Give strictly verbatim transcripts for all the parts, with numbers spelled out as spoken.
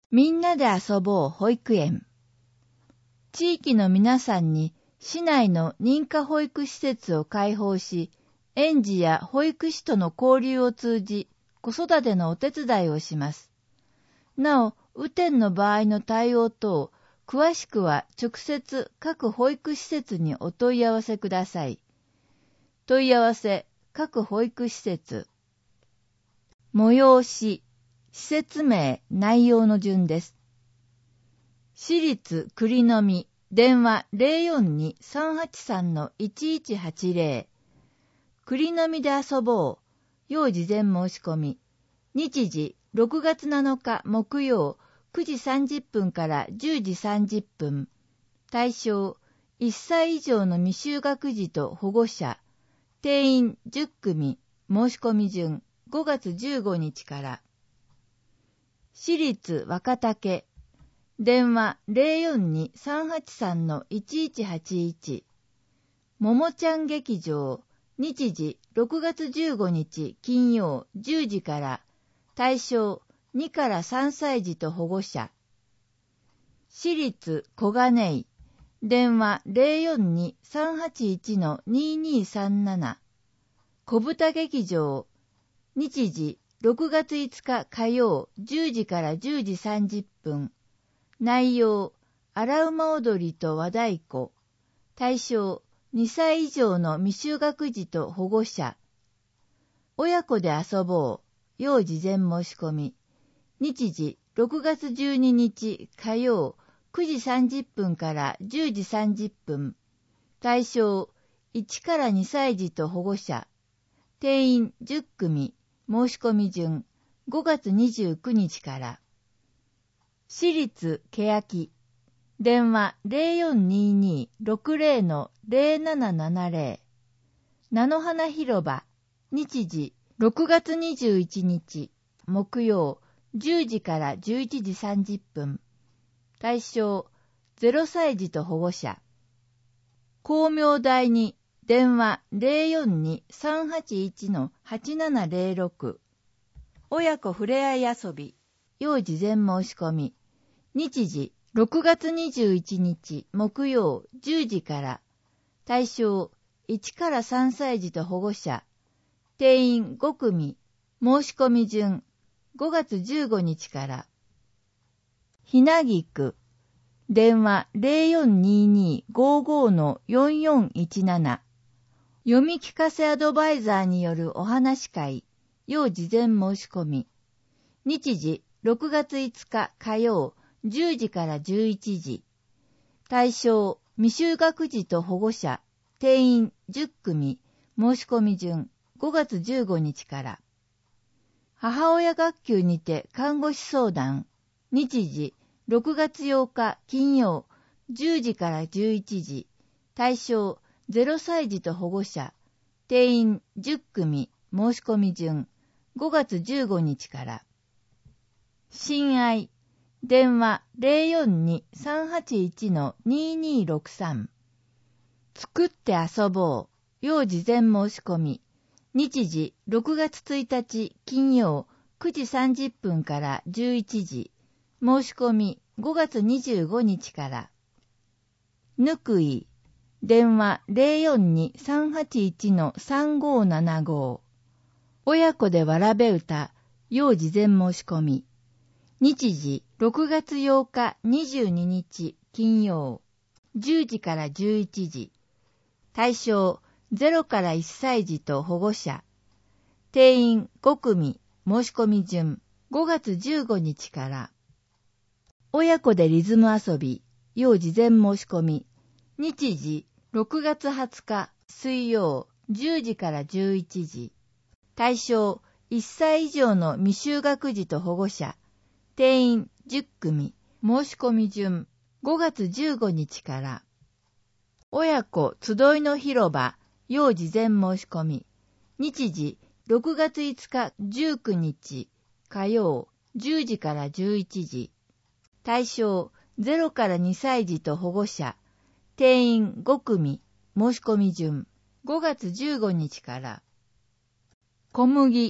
みんなで遊ぼう保育園。地域の皆さんに市内の認可保育施設を開放し、園児や保育士との交流を通じ、子育てのお手伝いをします。なお、雨天の場合の対応等、詳しくは直接各保育施設にお問い合わせください。問い合わせ、各保育施設。催し、施設名、内容の順です。市立栗の実、電話 ゼロよんに さんはちさん いちいちはちゼロ。栗の実で遊ぼう。要事前申し込み。日時、ろくがつなのか木曜、くじさんじゅっぷんからじゅうじさんじゅっぷん。対象、いっさい以上の未就学児と保護者。定員じゅっくみ。申し込み順、ごがつじゅうごにちから。市立若竹、電話 ゼロよんに さんはちさん いちいちはちいち。ももちゃん劇場、日時ろくがつじゅうごにち金曜じゅうじから。対象にからさんさい児と保護者。市立小金井、電話 ゼロよんに さんはちいち ににさんなな。小豚劇場、日時ろくがついつか火曜じゅうじからじゅうじさんじゅっぷん。内容、荒馬踊りと和太鼓。対象、にさい以上の未就学児と保護者。親子で遊ぼう。要事前申し込み。日時、ろくがつじゅうににち火曜くじさんじゅっぷんからじゅうじさんじゅっぷん。対象、いちからにさい児と保護者。定員じゅっくみ。申し込み順、ごがつにじゅうくにちから。市立欅、電話 ゼロよんにに ろくゼロ ゼロななななゼロ。菜の花広場、日時ろくがつにじゅういちにち、木曜、じゅうじからじゅういちじさんじゅっぷん。対象、ゼロさい児と保護者。光明台に、電話 ゼロよんに さんはちいち はちななゼロろく。親子ふれあい遊び、要事前申し込み。日時、ろくがつにじゅういちにち木曜じゅうじから。対象、いちからさんさい児と保護者。定員ごくみ。申し込み順、ごがつじゅうごにちから。ひなぎく、電話 ゼロよんにに ごーごー よんよんいちなな。読み聞かせアドバイザーによるお話会、要事前申し込み。日時、ろくがついつか火曜、じゅうじからじゅういちじ。対象、未就学児と保護者。定員じゅっくみ。申し込み順、ごがつじゅうごにちから。母親学級にて看護師相談。日時、ろくがつようか金曜、じゅうじからじゅういちじ。対象、ゼロさい児と保護者。定員じゅっくみ。申し込み順、ごがつじゅうごにちから。親愛、電話 ゼロよんに さんはちいち ににろくさん。作って遊ぼう。要事前申し込み。日時、ろくがつついたち金曜くじさんじゅっぷんからじゅういちじ。申し込み、ごがつにじゅうごにちから。ぬくい、電話 ゼロよんに さんはちいち さんごーななご。親子でわらべ歌、要事前申し込み。日時、ろくがつようかにじゅうににち金曜、じゅうじからじゅういちじ。対象、ゼロからいっさい児と保護者。定員ごくみ。申し込み順、ごがつじゅうごにちから。親子でリズム遊び、要事前申し込み。日時、ろくがつはつか水曜、じゅうじからじゅういちじ。対象、いっさい以上の未就学児と保護者。定員じゅっくみ。申し込み順、ごがつじゅうごにちから。親子集いの広場、要事前申し込み。日時、ろくがついつかじゅうくにち火曜、じゅうじからじゅういちじ。対象、ゼロからにさい児と保護者。定員ごくみ。申し込み順、ごがつじゅうごにちから。小麦、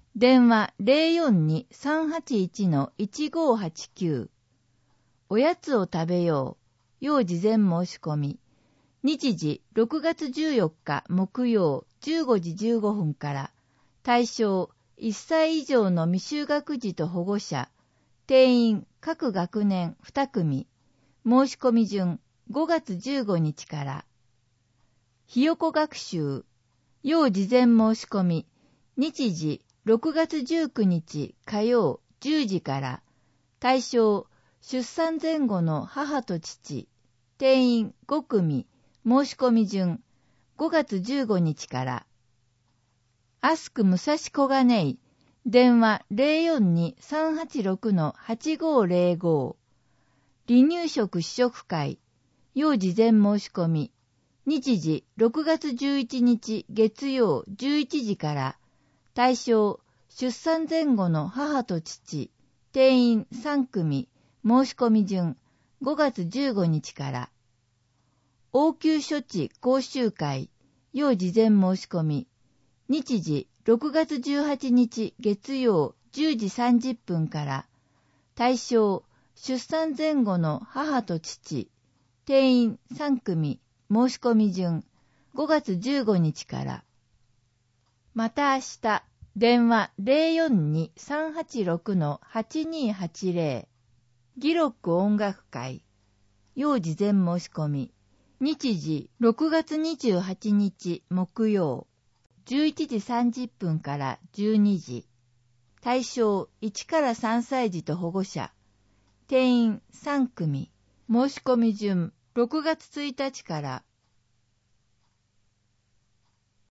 電話 ゼロよんに さんはちいち いちごはちきゅう。おやつを食べよう。要事前申し込み。日時ろくがつじゅうよっか木曜じゅうごじじゅうごふんから。対象いっさい以上の未就学児と保護者。定員各学年にくみ。申し込み順ごがつじゅうごにちから。ひよこ学習。要事前申し込み。日時ろくがつじゅうくにち火曜じゅうじから。対象出産前後の母と父。定員ごくみ。申し込み順ごがつじゅうごにちから。アスク武蔵小金井。電話 ゼロよんに さんはちろく はちごゼロご。離乳食試食会。要事前申し込み。日時ろくがつじゅういちにち月曜じゅういちじから。対象出産前後の母と父。定員さんくみ。申し込み順ごがつじゅうごにちから。応急処置講習会。要事前申し込み。日時ろくがつじゅうはちにち月曜じゅうじさんじゅっぷんから。対象出産前後の母と父。定員さんくみ。申し込み順ごがつじゅうごにちから。また明日。電話 ゼロよんに さんはちろく はちにはちゼロ。ギロック音楽会。要事前申し込み。日時ろくがつにじゅうはちにち木曜。じゅういちじさんじゅっぷんからじゅうにじ。対象いちからさんさい児と保護者。定員さんくみ。申し込み順ろくがつついたちから。